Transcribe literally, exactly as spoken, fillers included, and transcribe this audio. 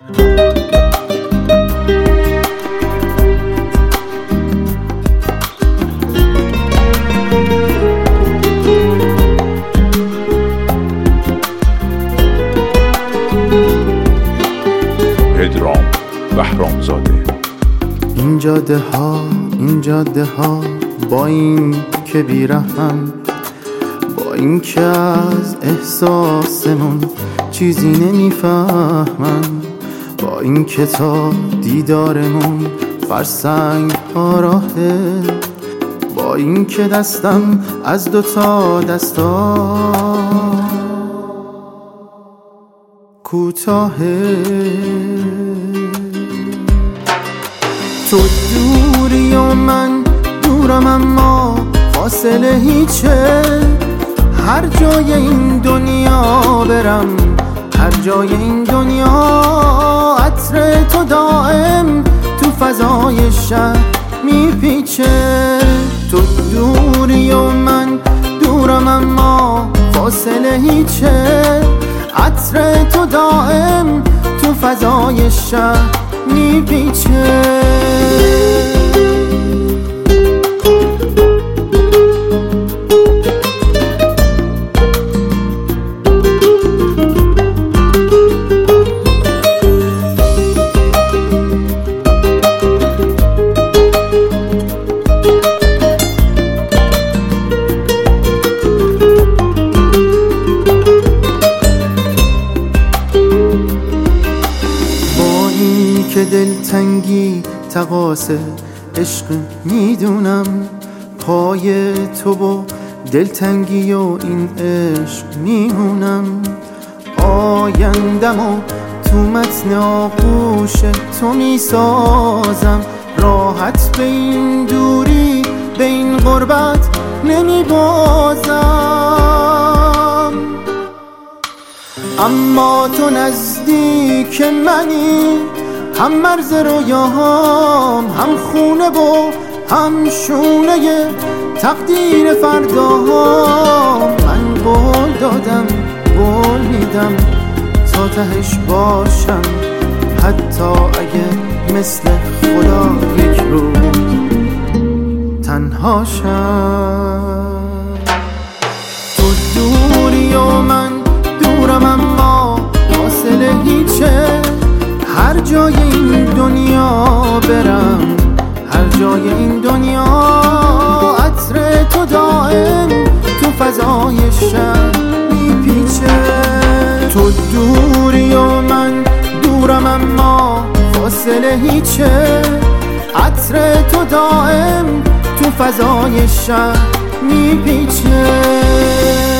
پدرام بهرامزاده. این جاده ها این جاده ها با این که بیرحم، با این که از احساسمون چیزی نمیفهمن، با این که تا دیدارمون فرسنگ ها راهه، با این که دستم از دوتا دستا کوتاهه. تو دوری و من دورم اما فاصله هیچه، هر جای این دنیا برم، هر جای این دنیا عطر تو دائم تو فضای شهر میپیچه. تو دوری و من دورم اما فاصله هیچه، عطر تو دائم تو فضای شهر میپیچه. که دلتنگی تقاصه عشق میدونم، پای تو و دلتنگی و این عشق میمونم. آیندم و تو متن آغوش تو میسازم، راحت به این دوری به این غربت نمیبازم. اما تو نزدیک منی، هم مرز رویاهام، هم خونه و هم شونه تقدیر فرداهام. من قول دادم قول میدم تا تهش باشم، حتی اگه مثل خدا یک روز تنها شم. تو دوری و من دورم اما فاصله هیچه، هر جای این دنیا برم، هر جای این دنیا عطر تو دائم تو فضای شهر میپیچه. تو دوری و من دورم اما فاصله هیچه، عطر تو دائم تو فضای شهر میپیچه.